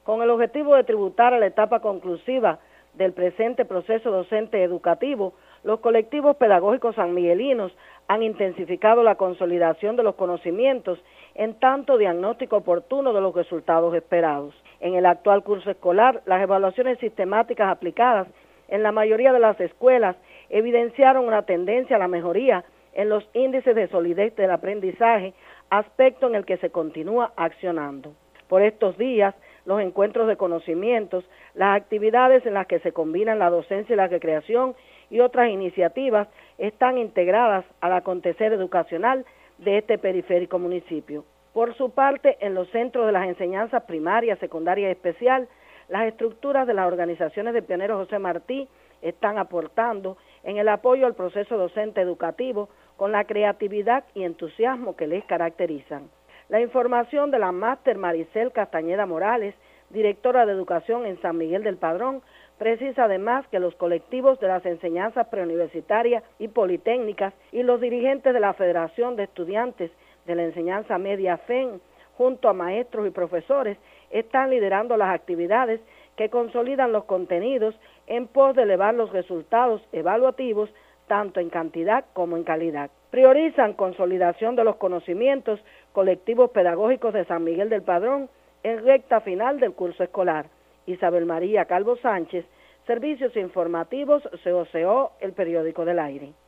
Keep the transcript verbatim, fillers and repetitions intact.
Con el objetivo de tributar a la etapa conclusiva del presente proceso docente educativo, los colectivos pedagógicos sanmiguelinos han intensificado la consolidación de los conocimientos en tanto diagnóstico oportuno de los resultados esperados. En el actual curso escolar, las evaluaciones sistemáticas aplicadas en la mayoría de las escuelas evidenciaron una tendencia a la mejoría en los índices de solidez del aprendizaje, aspecto en el que se continúa accionando. Por estos días, los encuentros de conocimientos, las actividades en las que se combinan la docencia y la recreación y otras iniciativas están integradas al acontecer educacional de este periférico municipio. Por su parte, en los centros de las enseñanzas primaria, secundaria y especial, las estructuras de las organizaciones de Pionero José Martí están aportando en el apoyo al proceso docente educativo con la creatividad y entusiasmo que les caracterizan. La información de la máster Maricel Castañeda Morales, directora de Educación en San Miguel del Padrón, precisa además que los colectivos de las enseñanzas preuniversitarias y politécnicas y los dirigentes de la Federación de Estudiantes de la Enseñanza Media F E N, junto a maestros y profesores, están liderando las actividades que consolidan los contenidos en pos de elevar los resultados evaluativos tanto en cantidad como en calidad. Priorizan consolidación de los conocimientos colectivos pedagógicos de San Miguel del Padrón en recta final del curso escolar. Isabel María Calvo Sánchez, Servicios Informativos C O C O, el periódico del aire.